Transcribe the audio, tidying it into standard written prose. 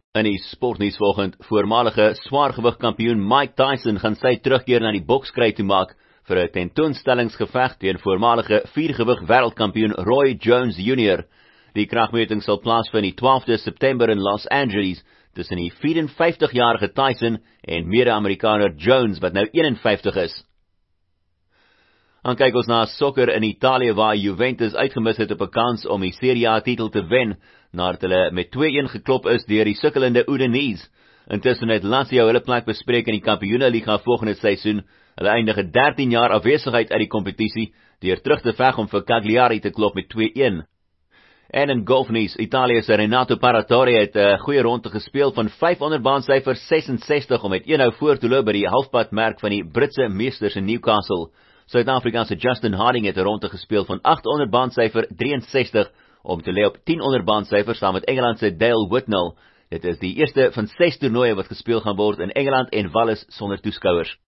In die sportnuus vanoggend, voormalige swaargewigkampioen Mike Tyson gaan sy terugkeer na die bokskry toe maak vir 'n tentoonstellingsgeveg teen voormalige viergewig wêreldkampioen Roy Jones Jr. Die kragmeting sal plaasvind die 12de September in Los Angeles tussen die 54-jarige Tyson en mede-Amerikaner Jones wat nou 51 is. Dan kyk ons na sokker in Italië waar Juventus uitgemis het op 'n kans om die Serie A titel te wen, nadat hulle met 2-1 geklop is deur die sukkelende Udinese. Intussen het Lazio hulle plek bespreek in die Kampioenenliga volgende seisoen. Hulle eindige 13 jaar afwesigheid uit die kompetisie deur terug te veg om vir Cagliari te klop met 2-1. En in golfnuus, Italië se Renato Paratore het 'n goeie ronde gespeel van 500 baansyfer 66 om met 1 voor te loop by die halfpadmerk van die Britse meesters in Newcastle. Suid-Afrika se Justin Harding het 'n ronde gespeel van 800 baansyfer 63 om te lê op 10 onder baansyfer saam met Engeland se Dale Whitnell. Dit is die eerste van 6 toernooie wat gespeel gaan word in Engeland en Wallis sonder toeskouers.